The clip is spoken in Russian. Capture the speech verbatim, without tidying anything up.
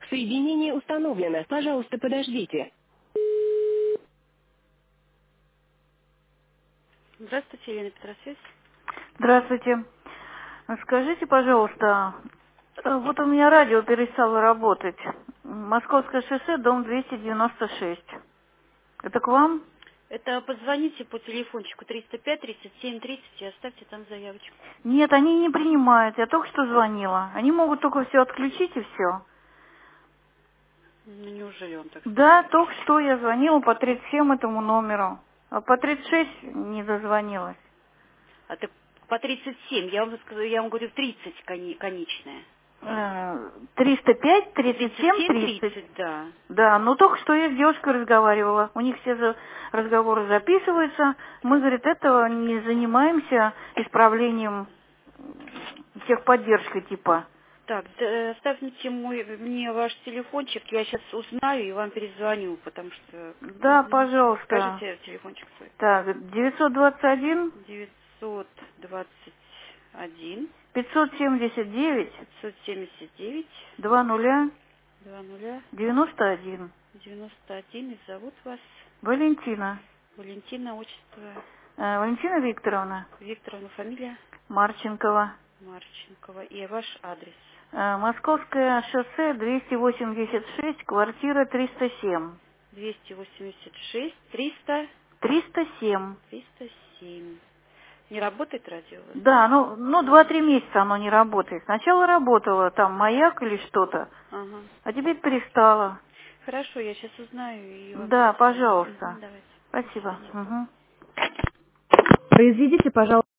Соединение установлено. Пожалуйста, подождите. Здравствуйте, Елена Петросвязь. Здравствуйте. Скажите, пожалуйста, э, вот у меня радио перестало работать. Московское шоссе, дом двести девяносто шесть. Это к вам? Это позвоните по телефончику триста пять тридцать семь тридцать и оставьте там заявочку. Нет, они не принимают. Я только что звонила. Они могут только все отключить и все. Ну, неужели он так Да, сказал? только что я звонила по тридцать семь этому номеру. А по тридцать шесть не дозвонилась. А ты по тридцать семь, я вам сказала, я вам говорю тридцать кони- конечная. Э, триста пять тридцать тридцать семь семь тридцать. тридцать, да. Да, ну только что я с девушкой разговаривала. У них все за- разговоры записываются. Мы, говорит, этого не занимаемся исправлением м, техподдержкой типа. Так, да, оставьте мой, мне ваш телефончик, я сейчас узнаю и вам перезвоню, потому что... Да, Мгм. пожалуйста. Скажите телефончик свой. Так, девятьсот двадцать один девятьсот двадцать один пятьсот семьдесят девять пятьсот семьдесят девять два нуля два нуля девяносто один. девяносто один. И зовут вас Валентина. Валентина, отчество Э, Валентина Викторовна Викторовна, фамилия Марченкова. Марченкова. И ваш адрес. Э, Московское шоссе двести восемьдесят шесть, квартира триста семь. двести восемьдесят шесть триста триста семь. триста семь. Не работает радио у вас? Да, ну, ну два-три месяца оно не работает. Сначала работало, там маяк или что-то, Ага. а теперь перестало. Хорошо, я сейчас узнаю и вам Да, перезвоню. пожалуйста. Мгм, давайте. До Спасибо. свидания. Мгм. Произведите, пожалуйста.